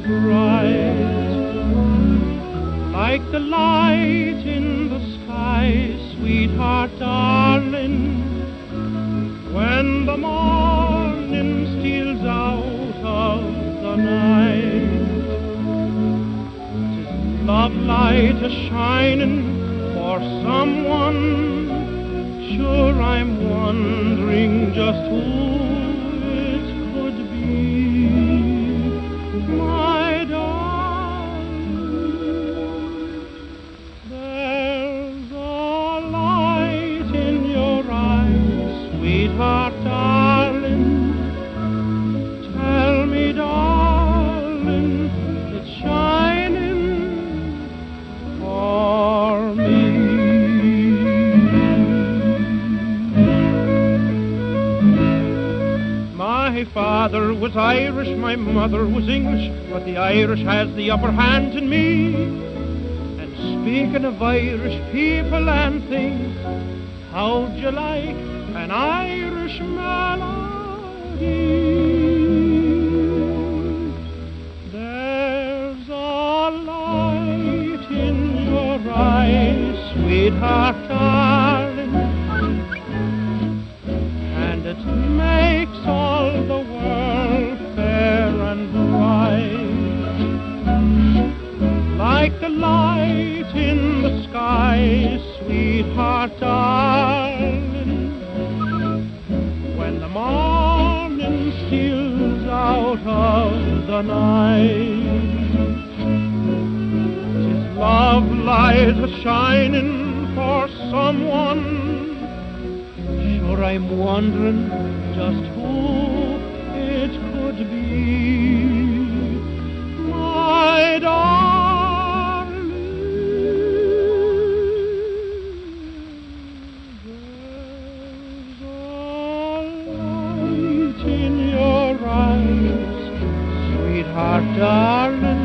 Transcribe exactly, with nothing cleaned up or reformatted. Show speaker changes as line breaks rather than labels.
bright, like the light in the sky, sweetheart, darling. When the morning steals out of the night, 'tis love light a-shining for someone. Sure, I'm wondering just who it could be, my darling. There's a light in your eyes, sweetheart, darling. Tell me, darling, it's shining for me. My father was Irish, my mother was English, but the Irish has the upper hand in me. And speaking of Irish people and things, how'd you like an Irish melody? There's a light in your eyes, sweetheart, darling, and it makes all the world fair and bright, like the light in the sky, sweetheart, darling. When the morning steals out of the night, 'tis love light a-shining for someone. Sure, I'm wondering just who it could be, my darling. There's a light in your eyes, sweetheart, darling.